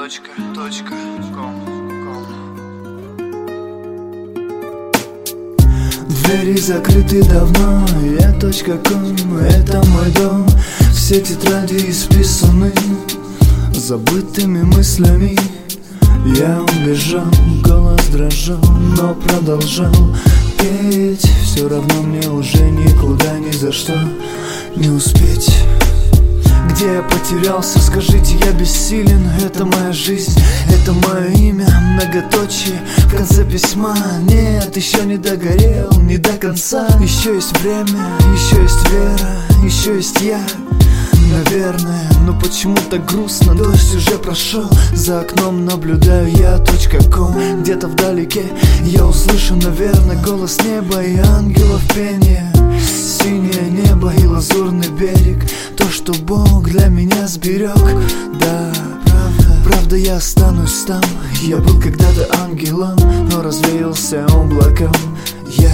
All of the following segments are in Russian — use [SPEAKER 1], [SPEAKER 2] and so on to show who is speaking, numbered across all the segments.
[SPEAKER 1] Двери закрыты давно, я .ком, это мой дом. Все тетради исписаны забытыми мыслями. Я убежал, голос дрожал, но продолжал петь. Все равно мне уже никуда, ни за что не успеть. Где я потерялся, скажите, я бессилен. Это моя жизнь, это мое имя, многоточие в конце письма. Нет, еще не догорел, не до конца. Еще есть время, еще есть вера, еще есть я. Наверное, но почему так грустно? Дождь уже прошел, за окном наблюдаю я .ком. Где-то вдалеке я услышу, наверное, голос неба и ангелов пение. Синее небо и лазурный берег, то, что Бог для меня сберег. Да, правда я останусь там. Я был когда-то ангелом, но развеялся облаком. Я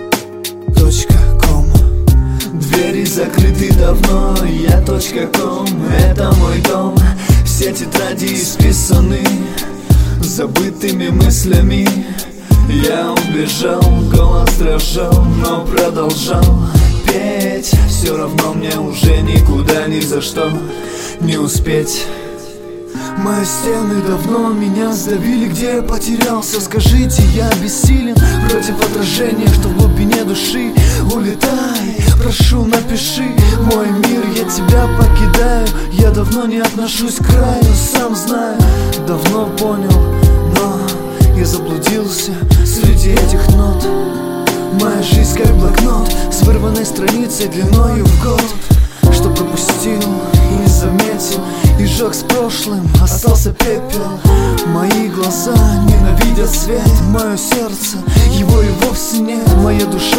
[SPEAKER 1] .ком. Двери закрыты давно, я .ком, это мой дом. Все тетради исписаны забытыми мыслями. Я убежал, голос дрожал, но продолжал петь. Все равно мне уже никуда, ни за что не успеть. Мои стены давно меня сдавили. Где я потерялся, скажите, я бессилен против отражения, что в глубине души. Улетай, прошу, напиши мой мир, я тебя покидаю. Я давно не отношусь к краю, сам знаю, давно понял, но я заблудился среди этих нот. Моя жизнь как блокнот с вырванной страницей длиною в год. Что пропустил и не заметил, и жёг с прошлым, остался пепел. Мои глаза ненавидят свет, мое сердце, его и вовсе нет. Моя душа